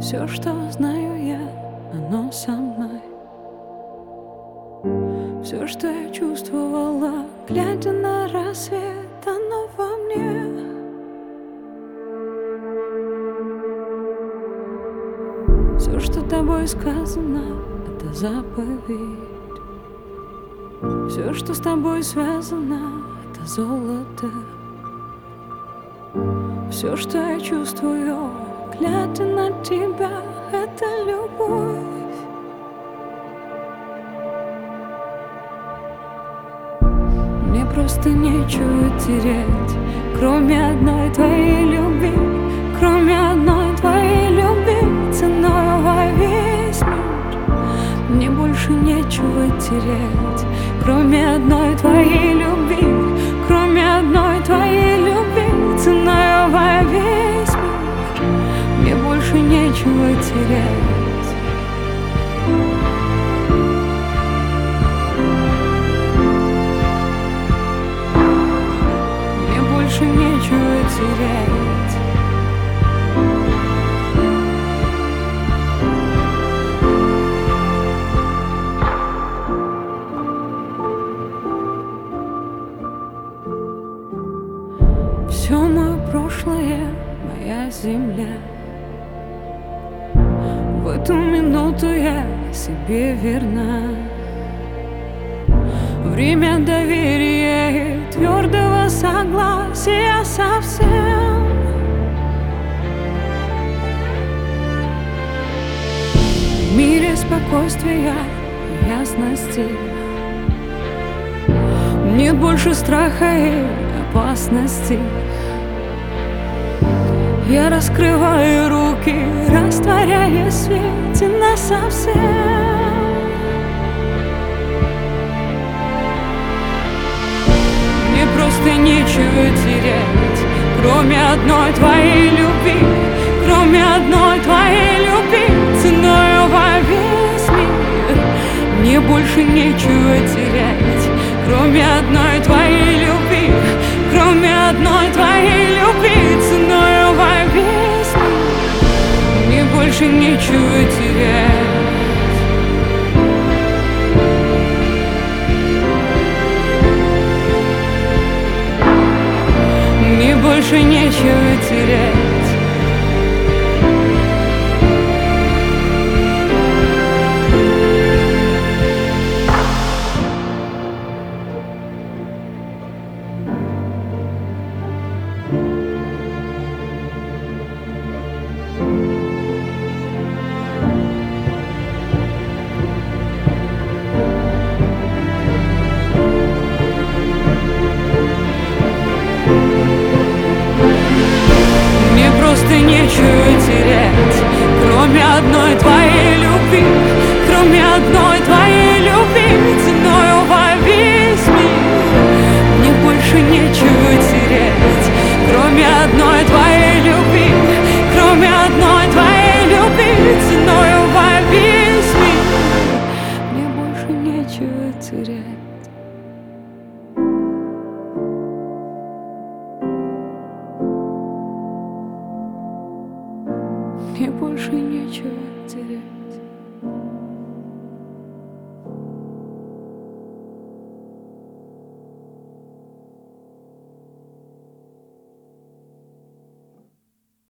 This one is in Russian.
Все, что знаю я, оно со мной. Все, что я чувствовала, глядя на рассвет, оно во мне. Все, что тобой сказано, это заповедь. Все, что с тобой связано, это золото. Все, что я чувствую, глядя на тебя, это любовь. Мне просто нечего терять, кроме одной твоей любви, кроме одной твоей любви, ценою во весь мир. Мне больше нечего терять, кроме одной твоей любви, кроме одной твоей любви, ценою во весь мир. Мне больше нечего терять. Мне больше нечего терять. Все мое прошлое, моя земля. В эту минуту я себе верна. Время доверия и твердого согласия совсем. В мире спокойствия и ясности нет больше страха и опасности. Я раскрываю руки, растворяя в свете насовсем. Мне просто нечего терять, кроме одной твоей любви, кроме одной твоей любви, ценою во весь мир. Мне больше нечего терять, кроме одной твоей любви, кроме одной твоей любви, ценою во весь мир. Мне больше нечего терять. Мне больше нечего терять. Нечего терять, кроме одной твоей любви, кроме одной твоей любви, ценою во весь мир. Мне больше нечего терять, кроме одной твоей любви, кроме одной твоей любви, ценою во весь мир. Мне больше нечего терять. Мне больше нечего терять.